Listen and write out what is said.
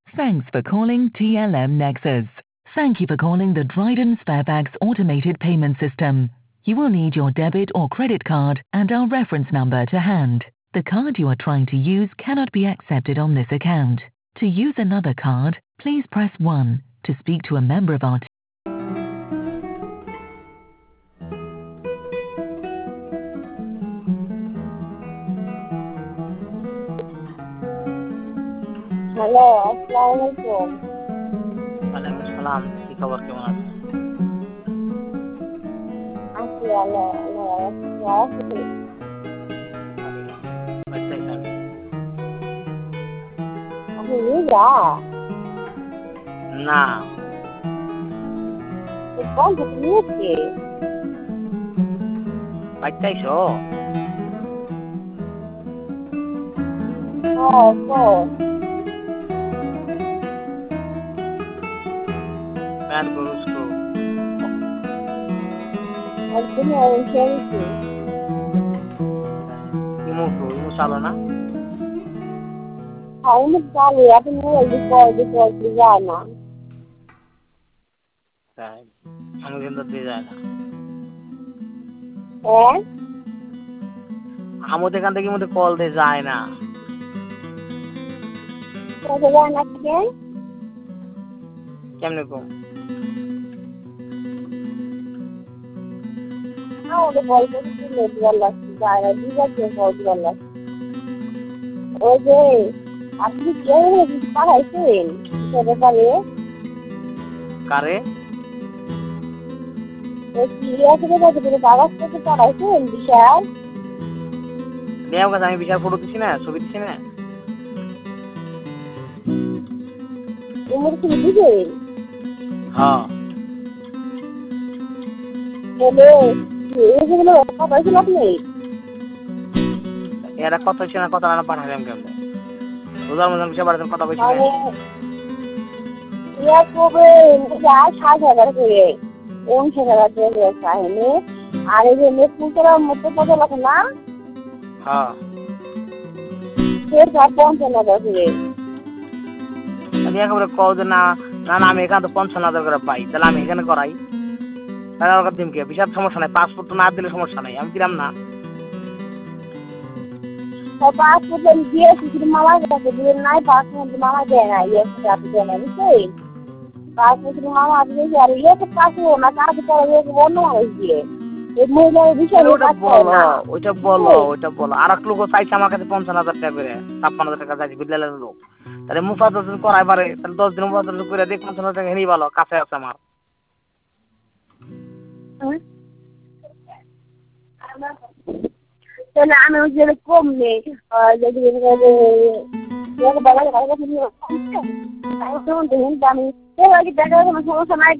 Thanks for calling TLM Nexus. Thank you for calling the Dryden Sparebags automated payment system. You will need your debit or credit card and our reference number to hand. The card you are trying to use cannot be accepted on this account. To use another card, please press 1. To speak to a member of our team. Hello, আসসালামু আলাইকুম। ওয়ালাইকুম সালাম। কি খবর, কেমন আছেন? আছি আল্লাহ আছি। আপনি রোজা? না। কল থেকে নিয়েছি। বাইতে আইছো? প্যান করো उसको। ইমো চালো না? আমি চালু, আপনি বলতে যায় না। তাই আমি কিন্তু দিয়ে যায় না। হ্যাঁ? আমাদের এখান থেকে মধ্যে কল দিয়ে যায় না। যায় না কেন? কেমনে কম? আমাদের কল করতে নেটওয়ার্ক লাগছে, যায় না। দিদাকে কল দেওয়ার লাগছে। ওই যে আপনি কেউ পাঠাইছেন সে ব্যাপারে? কারে? কাগজপত্র পাঠাইছেন বিশাল? নেও কথা, আমি বিশাল ফটো দিছি না, ছবি দিছি না। উমর কি দিবেন? হ্যাঁ। এগুলো পাঠাইছেন আপনি? এরা কত হচ্ছে না, কত না পাঠালাম কেমনে? রোজার মধ্যে বিষয় বাড়াতে কথা বলছি না। ইয়া কবে 60,000 করে 59,000 করে চাইলে, আর এই যে মেট্রোর মধ্যে কত লাগে না? হ্যাঁ। সে 55,000 করে। আমি একেবারে কও যে না না না, আমি এখানে তো 55,000 করে পাই, তাহলে আমি এখানে করাই। তাহলে আমার দিন কি বিশাল সমস্যা নাই, পাসপোর্ট তো না দিলে সমস্যা নাই, আমি দিলাম না। পাসপোর্ট দিয়েছি, কিন্তু মামা কাছে দিয়ে নাই। পাসপোর্ট মামা দেয় না, ইয়ে আপনি দেয় না, বুঝছেন? পাসপোর্ট মামা দিয়েছে, আর ইয়ে তো পাসপোর্ট না, কাজে করে অন্য মানুষ দিয়ে মহিলার বিষয় ওইটা বলো। আর এক লোক চাইছে আমার কাছে 55,000 টাকা করে, 56,000 টাকা চাইছে বিদ্যালয়ের লোক। তাহলে মুফাজ্জল করাই পারে, তাহলে 10 দিন মুফাজ্জল করে দিয়ে 55,000 টাকা হেরি ভালো, কাছে আছে আমার। তাহলে আমি যে কম নেই, যদি আমি টাকা কোনো সমস্যা নাই।